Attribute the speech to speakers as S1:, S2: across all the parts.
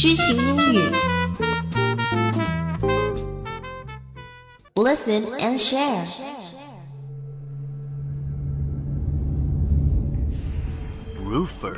S1: 知行英语 Listen and share.
S2: Roofer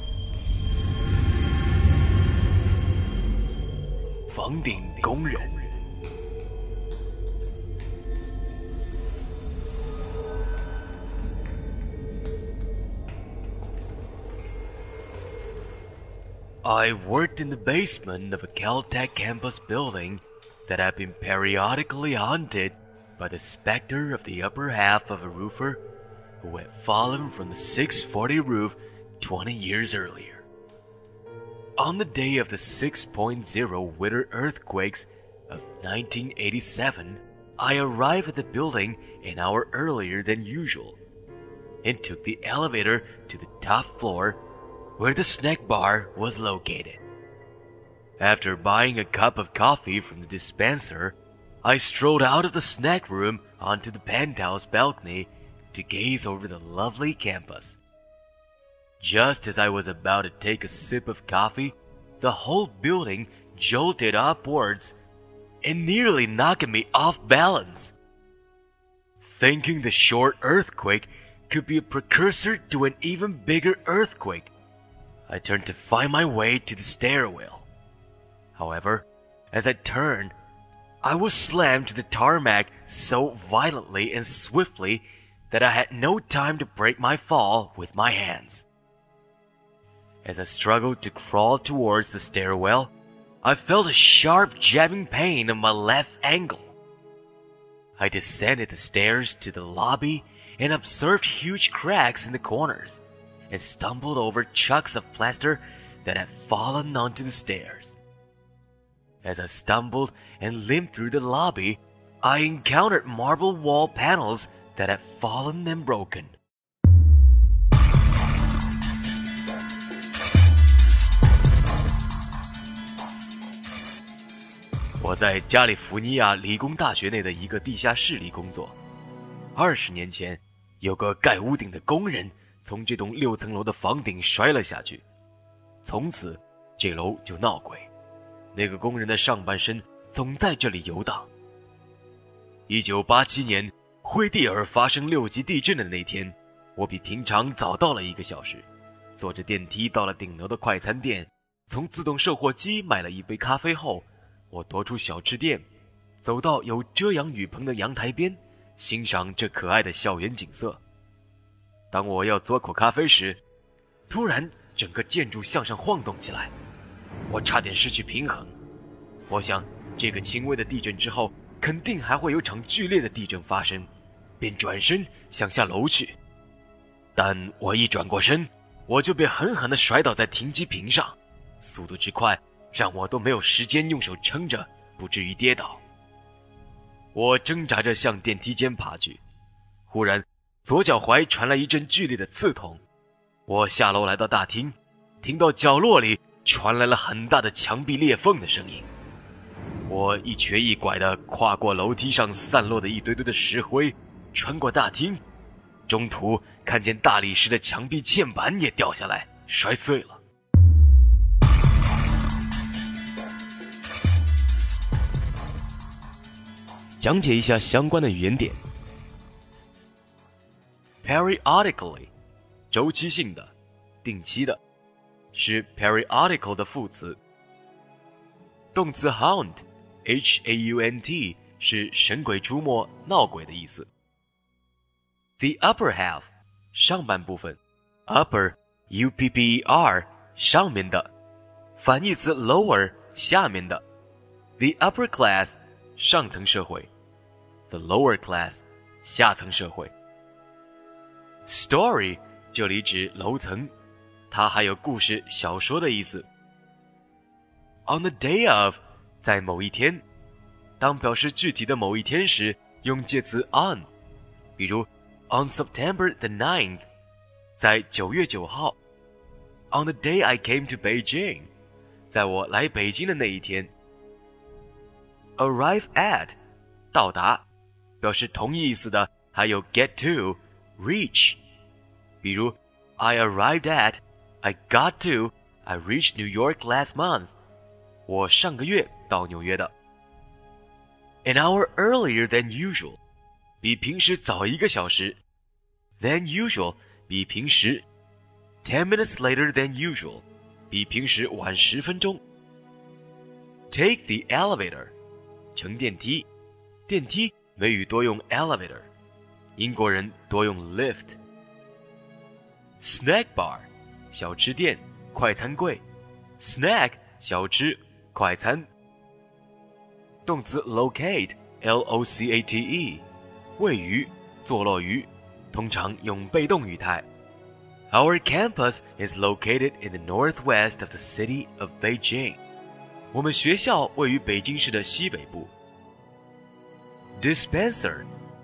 S2: 房顶工人。I worked in the basement of a Caltech campus building that had been periodically haunted by the specter of the upper half of a roofer who had fallen from the 640 roof 20 years earlier. On the day of the 6.0 winter earthquakes of 1987, I arrived at the building an hour earlier than usual and took the elevator to the top floor where the snack bar was located. After buying a cup of coffee from the dispenser, I strolled out of the snack room onto the penthouse balcony to gaze over the lovely campus. Just as I was about to take a sip of coffee, the whole building jolted upwards and nearly knocked me off balance. Thinking the short earthquake could be a precursor to an even bigger earthquake, I turned to find my way to the stairwell. However, as I turned, I was slammed to the tarmac so violently and swiftly that I had no time to break my fall with my hands. As I struggled to crawl towards the stairwell, I felt a sharp jabbing pain on my left ankle. I descended the stairs to the lobby and observed huge cracks in the corners, and stumbled over chunks of plaster that had fallen onto the stairs. As I stumbled and limped through the lobby, I encountered marble wall panels that had fallen and broken.我在加利福尼亚理工大学内的一个地下室里工作。20年前，有个盖屋顶的工人从这栋6层楼的房顶摔了下去，从此这楼就闹鬼。那个工人的上半身总在这里游荡。1987年惠蒂尔发生6级地震的那天，我比平常早到了1个小时，坐着电梯到了顶楼的快餐店，从自动售货机买了一杯咖啡后，我踱出小吃店，走到有遮阳雨棚的阳台边，欣赏这可爱的校园景色。当我要嘬口咖啡时，突然整个建筑向上晃动起来，我差点失去平衡。我想这个轻微的地震之后肯定还会有场剧烈的地震发生，便转身向下楼去。但我一转过身，我就被狠狠地甩倒在停机坪上，速度之快让我都没有时间用手撑着，不至于跌倒。我挣扎着向电梯间爬去，忽然左脚踝传来一阵剧烈的刺痛。我下楼来到大厅，听到角落里传来了很大的墙壁裂缝的声音。我一瘸一拐地跨过楼梯上散落的一堆堆的石灰，穿过大厅，中途看见大理石的墙壁嵌板也掉下来，摔碎了。讲解一下相关的语言点。Periodically 周期性的，定期的，是 periodical 的副词。动词 haunt H-A-U-N-T 是神鬼出没、闹鬼的意思。The upper half 上半部分 upper U-P-P-E-R 上面的，反义词 lower 下面的。The upper class 上层社会， The lower class 下层社会。Story 这里指楼层，它还有故事、小说的意思。On the day of 在某一天，当表示具体的某一天时，用介词 on， 比如 on September the 9th 在9月9号。On the day I came to Beijing 在我来北京的那一天。Arrive at 到达，表示同一意思的还有 get to reach， 比如 I arrived at I got to I reached New York last month 我上个月到纽约的。An hour earlier than usual， 比平时早1个小时。Than usual， 比平时。10 minutes later than usual， 比平时晚10分钟。Take the elevator， 乘电梯。电梯美语多用 elevator， 英国人多用 lift。Snack bar， 小吃店，快餐柜。Snack， 小吃，快餐。动词 locate， L-O-C-A-T-E， 位于，坐落于，通常用被动语态。Our campus is located in the northwest of the city of Beijing. 我们学校位于北京市的西北部。Dispenser，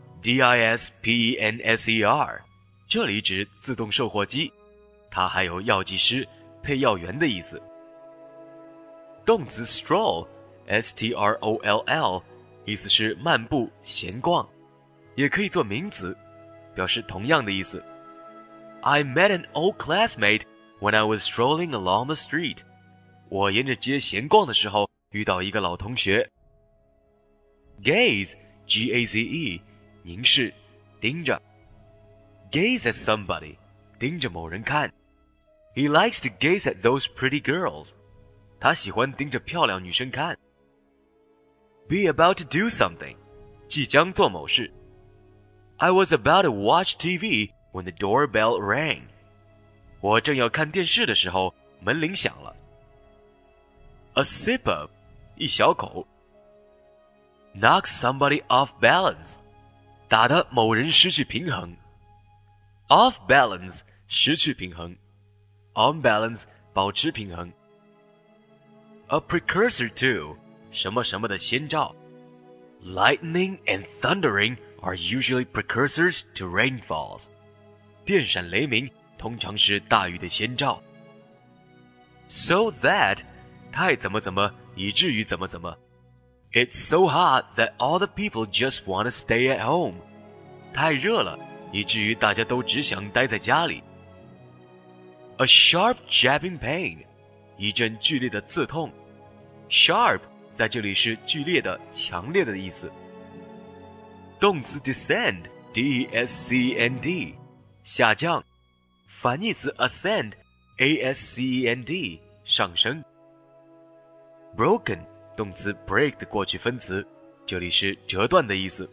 S2: D-I-S-P-E-N-S-E-R， 这里指自动售货机，它还有药剂师、配药员的意思。动词 stroll， S-T-R-O-L-L， 意思是漫步、闲逛，也可以做名词，表示同样的意思。I met an old classmate when I was strolling along the street. 我沿着街闲逛的时候遇到一个老同学。Gaze, G-A-Z-E， 凝视，盯着。Gaze at somebody， 盯着某人看。He likes to gaze at those pretty girls. 他喜欢盯着漂亮女生看。Be about to do something， 即将做某事。I was about to watch TV.When the doorbell rang， 我正要看电视的时候，门铃响了。A sip of， 一小口。Knock somebody off balance， 打得某人失去平衡。Off balance， 失去平衡。On balance， 保持平衡。A precursor to， 什么什么的先兆。Lightning and thundering are usually precursors to rainfalls。电闪雷鸣通常是大雨的先兆。So that， 太怎么怎么以至于怎么怎么。It's so hot that all the people just want to stay at home。太热了，以至于大家都只想待在家里。A sharp jabbing pain， 一阵剧烈的刺痛。Sharp 在这里是剧烈的、强烈的意思。动词 descend， D-E-S-C-E-N-D。下降，反义词 ascend， A-S-C-E-N-D， 上升。Broken， 动词 break 的过去分词，这里是折断的意思。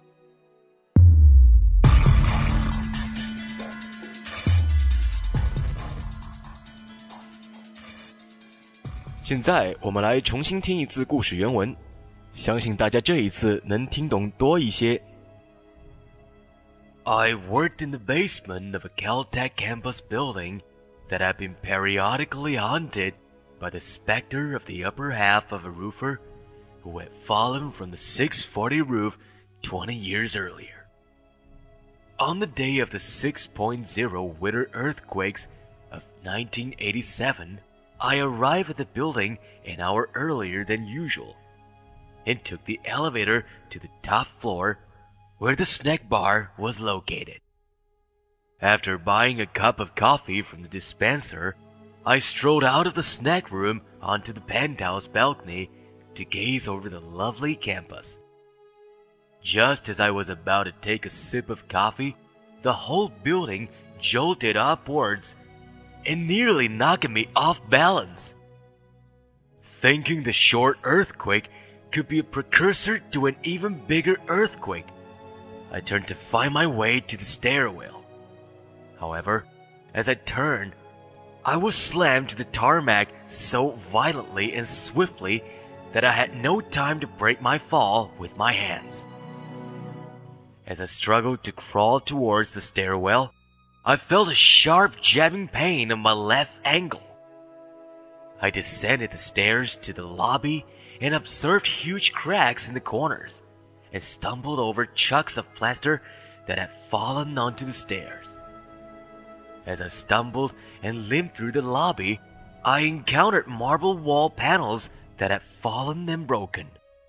S2: 现在我们来重新听一次故事原文，相信大家这一次能听懂多一些。I worked in the basement of a Caltech campus building that had been periodically haunted by the specter of the upper half of a roofer who had fallen from the 640 roof 20 years earlier. On the day of the 6.0 winter earthquakes of 1987, I arrived at the building an hour earlier than usual and took the elevator to the top floor where the snack bar was located. After buying a cup of coffee from the dispenser, I strolled out of the snack room onto the penthouse balcony to gaze over the lovely campus. Just as I was about to take a sip of coffee, the whole building jolted upwards and nearly knocked me off balance. Thinking the short earthquake could be a precursor to an even bigger earthquake, I turned to find my way to the stairwell. However, as I turned, I was slammed to the tarmac so violently and swiftly that I had no time to break my fall with my hands. As I struggled to crawl towards the stairwell, I felt a sharp jabbing pain on my left ankle. I descended the stairs to the lobby and observed huge cracks in the corners, and stumbled over chunks of plaster that had fallen onto the stairs. As I stumbled and limped through the lobby, I encountered marble wall panels that had fallen and broken.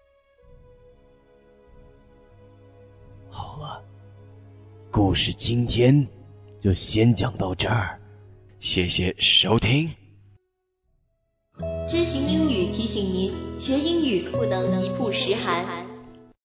S2: 好了，故事今天就先讲到这儿，谢谢收听。
S1: 知行英语提醒您，学英语不能一曝十寒。